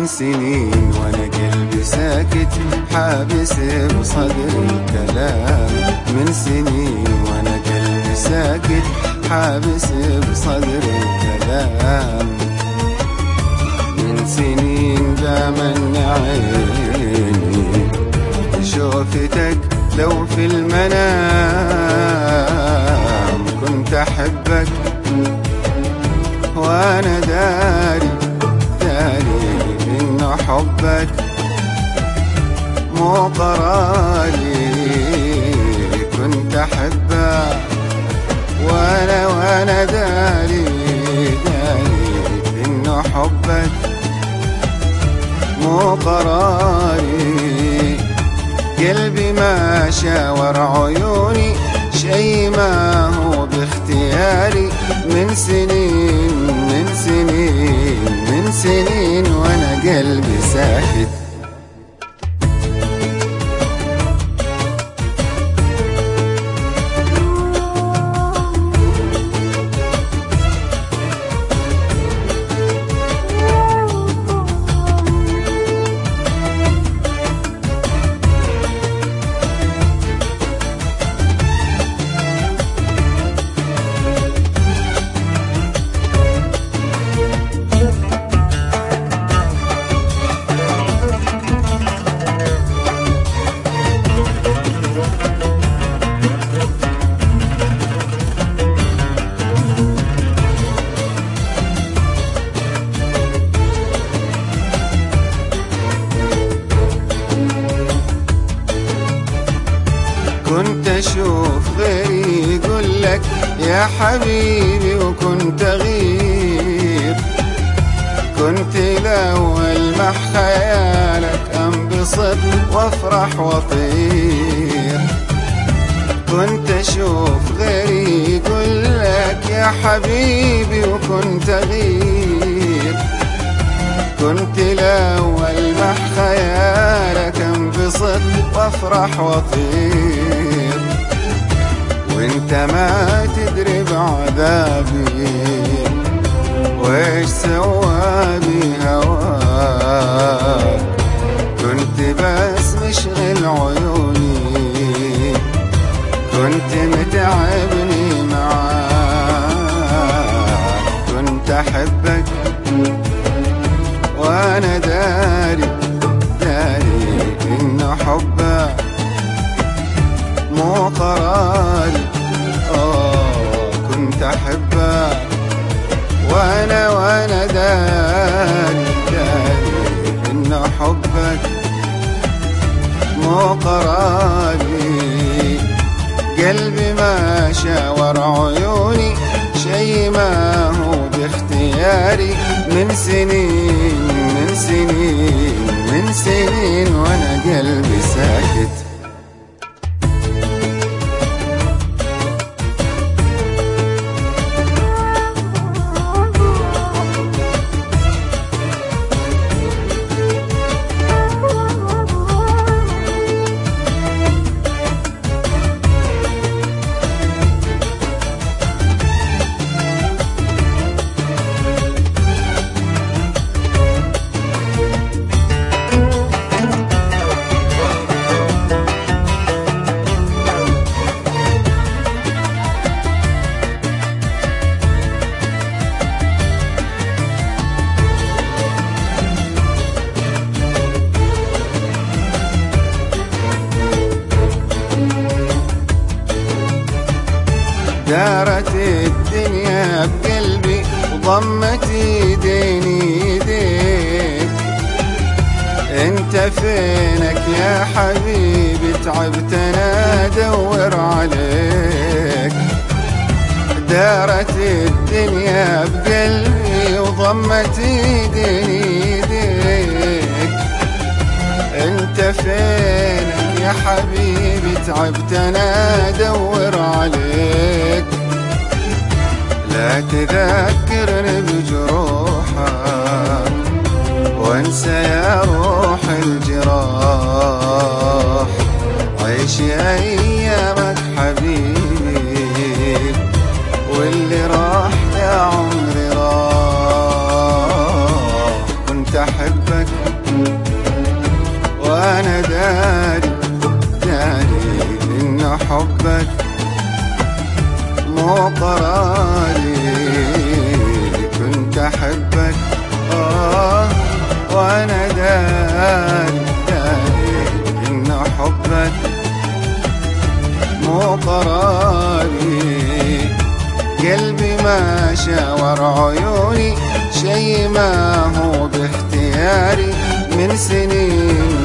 من سنين وانا قلبي ساكت حابس بصدري الكلام. من سنين وانا قلبي ساكت حابس بصدري الكلام. من سنين بامن عيني شوفتك لو في المنام. كنت احبك وانا داري انه حبك مو قراري. كنت احبك وانا داري انه حبك مو قراري. قلبي ما شاور عيوني شي ما هو باختياري. من سنين وانا قلبي ساكت. كنت اشوف غيري يقولك يا حبيبي وكنت اغير. كنت لو المح خيالك انبسط وافرح واطير. كنت اشوف غيري يقولك يا حبيبي وكنت اغير. كنت لو المح خيالك انبسط وافرح واطير. وانت ما تدري بعذابي وايش سوى بي هواك. كنت بس مشغل عيوني كنت متعبني معاك. كنت احبك وانا داري انه حبك مو قراري. كنت احبك وانا داري انه حبك مو قراري. قلبي ما شاور عيوني شي ما هو باختياري. من سنين وانا قلبي ساكت. دارت الدنيا بقلبي وضمت ايديني ايديك. انت فينك يا حبيبي تعبت انا ادور عليك. دارت الدنيا بقلبي وضمت ايديني ايديك. انت فينك يا حبيبي تعبت انا ادور عليك. لا تذكرني بجروحك وانسى يا روح الجراح. عيش ايامك حبيبي واللي راح يا عمري راح. كنت احبك أحبك وأنا داري إن حبك مو قراري. قلبي ما شاور عيوني شي ما هو باختياري، من سنين